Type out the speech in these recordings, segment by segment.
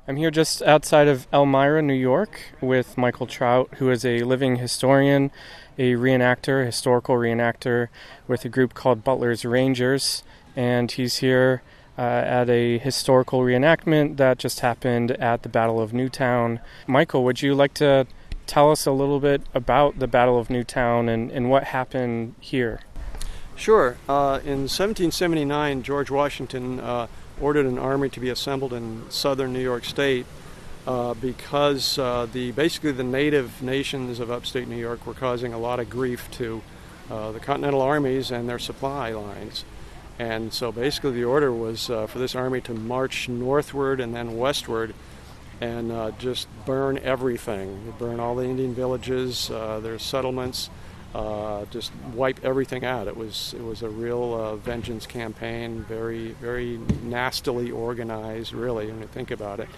I'm here just outside of Elmira, New York, with Michael Trout, who is a living historian, a reenactor, historical reenactor, with a group called Butler's Rangers. And he's here at a historical reenactment that just happened at the Battle of Newtown. Michael, would you like to tell us a little bit about the Battle of Newtown and what happened here? Sure. In 1779, George Washington ordered an army to be assembled in southern New York State because basically the native nations of upstate New York were causing a lot of grief to the Continental armies and their supply lines. And so basically the order was for this army to march northward and then westward and just burn everything. Burn all the Indian villages, their settlements, just wipe everything out. It was a real vengeance campaign, very, very nastily organized, really, when you think about it.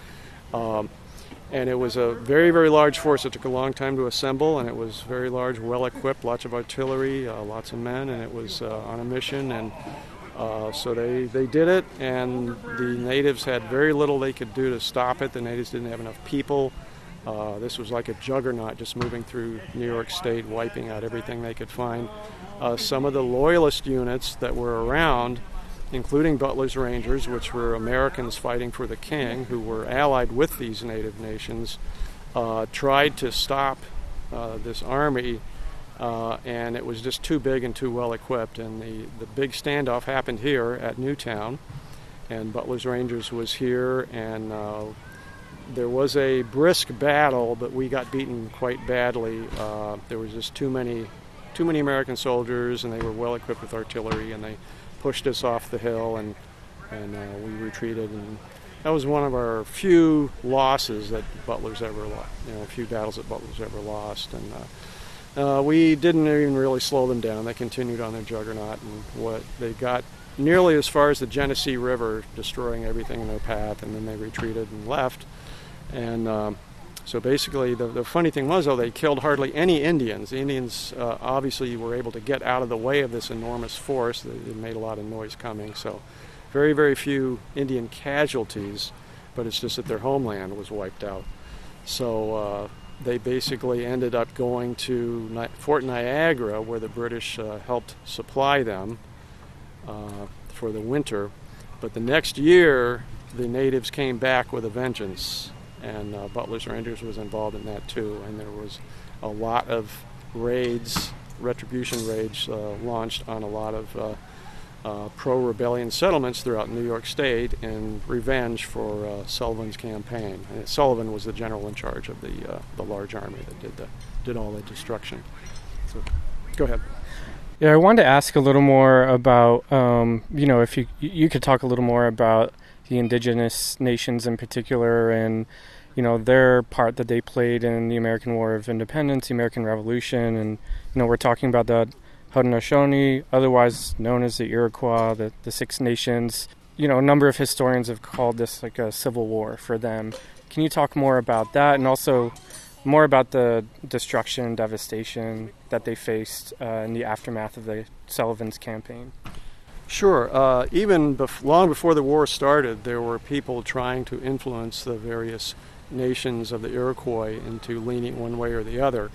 And it was a very, very large force. It took a long time to assemble, and it was very large, well-equipped, lots of artillery, lots of men, and it was on a mission. And so they did it, and the natives had very little they could do to stop it. The natives didn't have enough people. This was like a juggernaut just moving through New York State, wiping out everything they could find. Some of the loyalist units that were around, including Butler's Rangers, which were Americans fighting for the king, who were allied with these native nations, tried to stop this army, and it was just too big and too well equipped. And the big standoff happened here at Newtown, and Butler's Rangers was here, and there was a brisk battle, but we got beaten quite badly. There was just too many American soldiers, and they were well equipped with artillery, and they pushed us off the hill, and we retreated. And that was one of our few losses that Butler's ever lost. A few battles that Butler's ever lost, and we didn't even really slow them down. They continued on their juggernaut, and they got nearly as far as the Genesee River, destroying everything in their path, and then they retreated and left. And so basically the funny thing was, though, they killed hardly any Indians. The Indians obviously were able to get out of the way of this enormous force. They made a lot of noise coming, so very, very few Indian casualties, but it's just that their homeland was wiped out. So they basically ended up going to Fort Niagara, where the British helped supply them for the winter. But the next year, the natives came back with a vengeance. And Butler's Rangers was involved in that too, and there was a lot of raids, retribution raids launched on a lot of pro-rebellion settlements throughout New York State in revenge for Sullivan's campaign. And Sullivan was the general in charge of the large army that did all the destruction. So, go ahead. Yeah, I wanted to ask a little more about, if you could talk a little more about the indigenous nations in particular, and their part that they played in the American War of Independence, the American Revolution, and we're talking about the Haudenosaunee, otherwise known as the Iroquois, the Six Nations. A number of historians have called this like a civil war for them. Can you talk more about that, and also more about the destruction and devastation that they faced in the aftermath of the Sullivan's campaign? Sure. Even long before the war started, there were people trying to influence the various nations of the Iroquois into leaning one way or the other.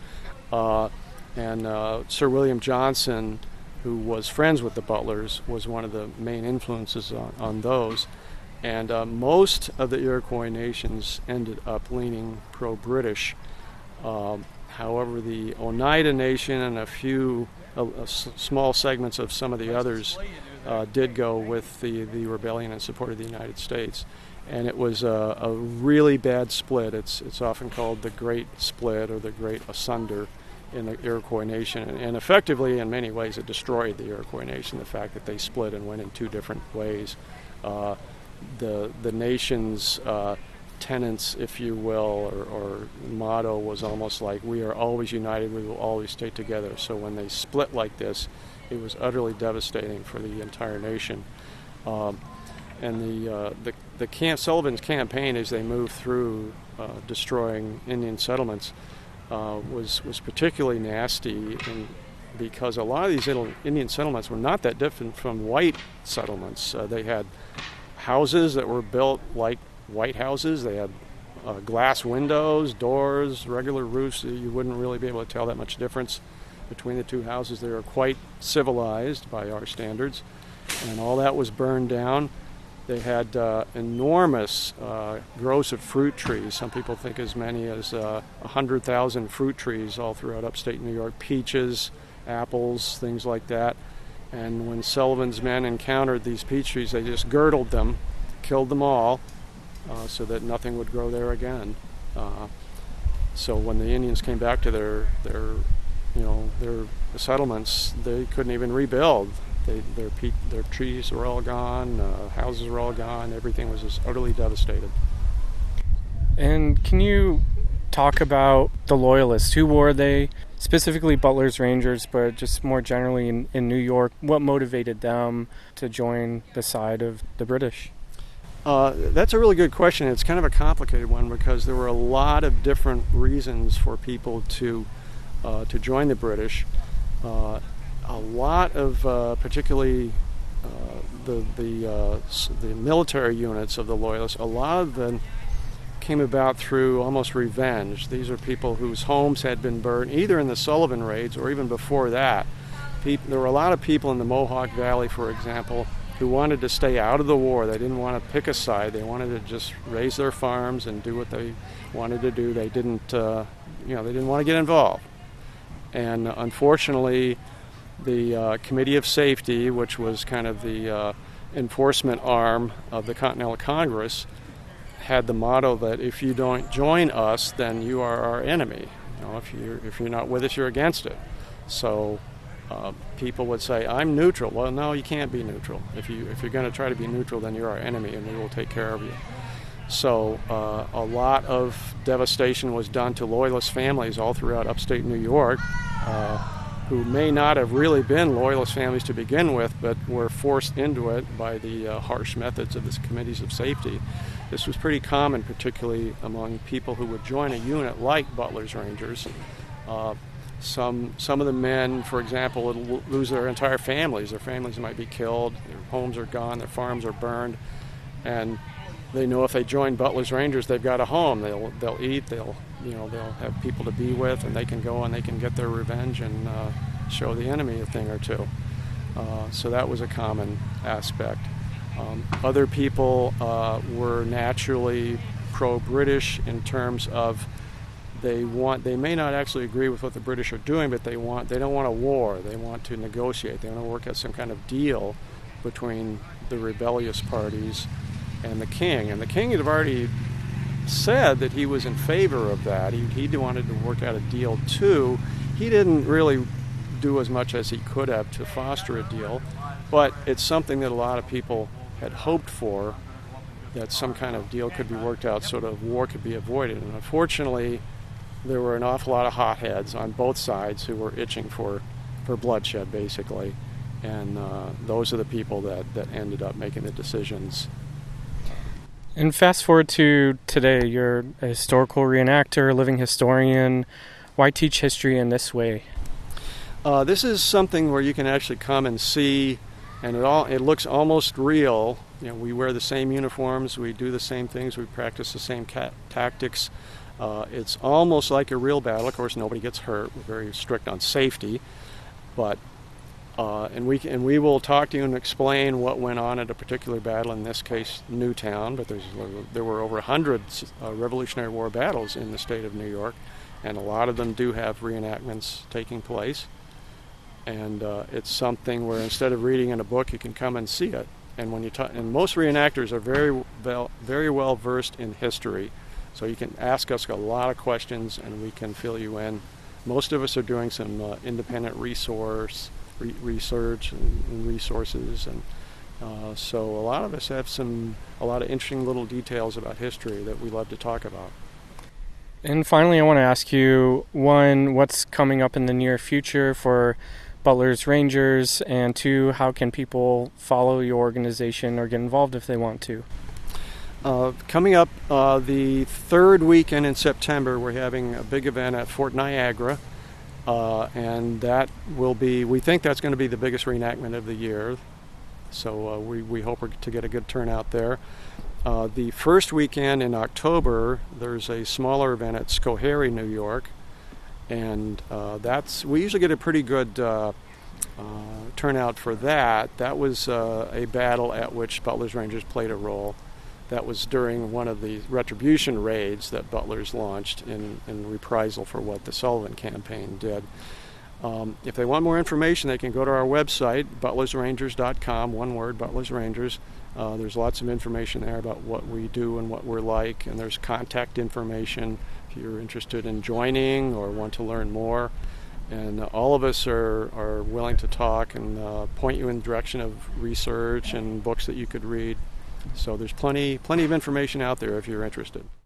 And Sir William Johnson, who was friends with the Butlers, was one of the main influences on those. And most of the Iroquois nations ended up leaning pro-British. However, the Oneida Nation and a few small segments of some of the others did go with the rebellion in support of the United States. And it was a really bad split. It's often called the Great Split or the Great Asunder in the Iroquois Nation. And effectively, in many ways, it destroyed the Iroquois Nation, the fact that they split and went in two different ways. The nation's tenets, if you will, or motto was almost like, we are always united, we will always stay together. So when they split like this, it was utterly devastating for the entire nation. And the Sullivan's campaign, as they moved through destroying Indian settlements, was particularly nasty, because a lot of these Indian settlements were not that different from white settlements. They had houses that were built like white houses. They had glass windows, doors, regular roofs. You wouldn't really be able to tell that much difference between the two houses. They were quite civilized by our standards, and all that was burned down. They had enormous groves of fruit trees. Some people think as many as 100,000 fruit trees all throughout upstate New York. Peaches, apples, things like that. And when Sullivan's men encountered these peach trees, they just girdled them, killed them all, so that nothing would grow there again. So when the Indians came back to their settlements, they couldn't even rebuild. Their trees were all gone, houses were all gone, everything was just utterly devastated. And can you talk about the Loyalists? Who were they? Specifically Butler's Rangers, but just more generally in New York, what motivated them to join the side of the British? That's a really good question. It's kind of a complicated one because there were a lot of different reasons for people to join the British. A lot of particularly the military units of the Loyalists, a lot of them came about through almost revenge. These are people whose homes had been burned either in the Sullivan raids or even before that. There were a lot of people in the Mohawk Valley, for example, who wanted to stay out of the war. They didn't want to pick a side. They wanted to just raise their farms and do what they wanted to do. They didn't, they didn't want to get involved. And unfortunately, the Committee of Safety, which was kind of the enforcement arm of the Continental Congress, had the motto that if you don't join us, then you are our enemy. If you're not with us, you're against it. So people would say, "I'm neutral." Well, no, you can't be neutral. If you're going to try to be neutral, then you're our enemy, and we will take care of you. So a lot of devastation was done to Loyalist families all throughout upstate New York, who may not have really been Loyalist families to begin with, but were forced into it by the harsh methods of the Committees of Safety. This was pretty common, particularly among people who would join a unit like Butler's Rangers. Some of the men, for example, would lose their entire families. Their families might be killed, their homes are gone, their farms are burned, and they know if they join Butler's Rangers, they've got a home. They'll eat, they'll have people to be with, and they can go and they can get their revenge and show the enemy a thing or two. So that was a common aspect. Other people were naturally pro-British in terms of they may not actually agree with what the British are doing, but they don't want a war. They want to negotiate. They want to work out some kind of deal between the rebellious parties and the king. And the king had already said that he was in favor of that. He wanted to work out a deal too. He didn't really do as much as he could have to foster a deal, but it's something that a lot of people had hoped for, that some kind of deal could be worked out so that war could be avoided. And unfortunately, there were an awful lot of hotheads on both sides who were itching for bloodshed, basically. And those are the people that ended up making the decisions. And fast forward to today, you're a historical reenactor, living historian. Why teach history in this way? This is something where you can actually come and see, and it looks almost real. We wear the same uniforms, we do the same things, we practice the same tactics. It's almost like a real battle. Of course, nobody gets hurt. We're very strict on safety, but and we will talk to you and explain what went on at a particular battle. In this case, Newtown, but there were over 100 Revolutionary War battles in the state of New York, and a lot of them do have reenactments taking place. And it's something where instead of reading in a book, you can come and see it. And and most reenactors are very well versed in history, so you can ask us a lot of questions and we can fill you in. Most of us are doing some independent research and resources, and so a lot of us have a lot of interesting little details about history that we love to talk about. And finally, I want to ask you, one, what's coming up in the near future for Butler's Rangers, and two, how can people follow your organization or get involved if they want to? Coming up the third weekend in September, we're having a big event at Fort Niagara, and that will be, we think that's going to be the biggest reenactment of the year, so we hope to get a good turnout there. The first weekend in October, there's a smaller event at Schoharie, New York, and we usually get a pretty good turnout for that. That was a battle at which Butler's Rangers played a role. That was during one of the retribution raids that Butler's launched in reprisal for what the Sullivan campaign did. If they want more information, they can go to our website, butlersrangers.com, one word, Butler's Rangers. There's lots of information there about what we do and what we're like, and there's contact information if you're interested in joining or want to learn more. And all of us are willing to talk and point you in the direction of research and books that you could read. So there's plenty of information out there if you're interested.